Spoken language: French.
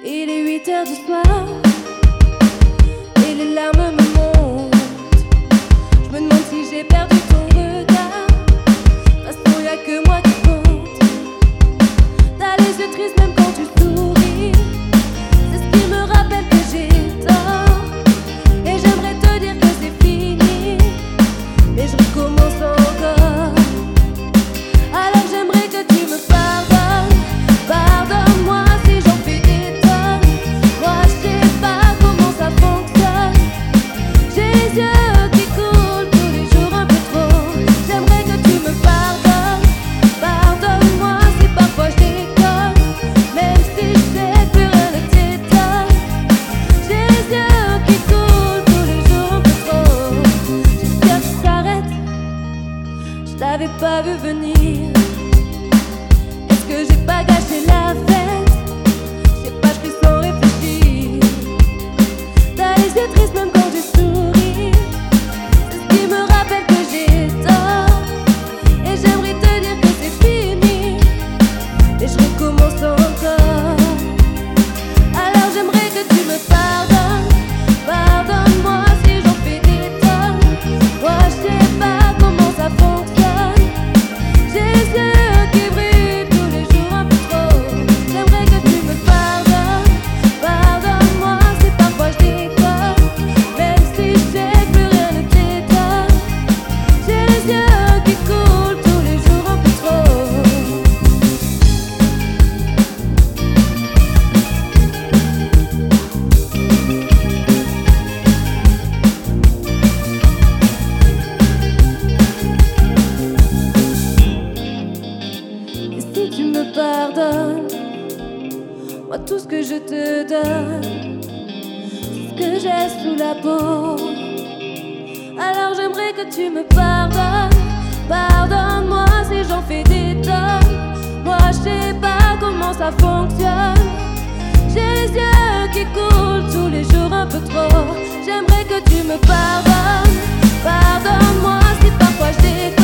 Il est 8h du soir et les larmes me montent. Je me demande si j'ai perdu ton regard. De toute façon y'a que moi qui compte. T'as les yeux tristes même quand tu souris. C'est ce qui me rappelle que j'ai tort. Et j'aimerais te dire que c'est fini, mais je recommence encore. Alors j'aimerais que tu me pardonnes. Pardonne-moi si j'en fais des tonnes. Moi je sais pas comment ça fonctionne. J'ai les yeux qui coulent tous les jours un peu trop. J'aimerais que tu me pardonnes. Pardonne-moi si parfois je déconne, même si je sais que plus rien ne t'étonne. J'ai les yeux qui coulent tous les jours un peu trop. J'espère que ça s'arrête. Je t'avais pas vu venir. Est-ce que j'ai pas gâché la fête? Je sais pas, je crie sans réfléchir. T'as les yeux tristes même quand tu souris. C'est ce qui me rappelle que j'ai tort. Et j'aimerais te dire que c'est fini, et je recommence encore. Alors j'aimerais que tu me pardonnes. Pardonne-moi si j'en fais des tonnes. Moi je sais pas comment ça fonctionne. J'ai les yeux qui brillent tous les jours un peu trop. J'aimerais que tu me pardonnes. Pardonne-moi si parfois je déconne, même si je sais que plus rien ne t'étonne. J'ai les yeux qui coulent tous les jours un peu trop. Et si tu me pardonnes, moi tout ce que je te donne, c'est ce que j'ai sous la peau. Alors j'aimerais que tu me pardonnes. Pardonne-moi si j'en fais des tonnes. Moi je sais pas comment ça fonctionne. J'ai les yeux qui coulent tous les jours un peu trop. J'aimerais que tu me pardonnes. Pardonne-moi si parfois je déconne,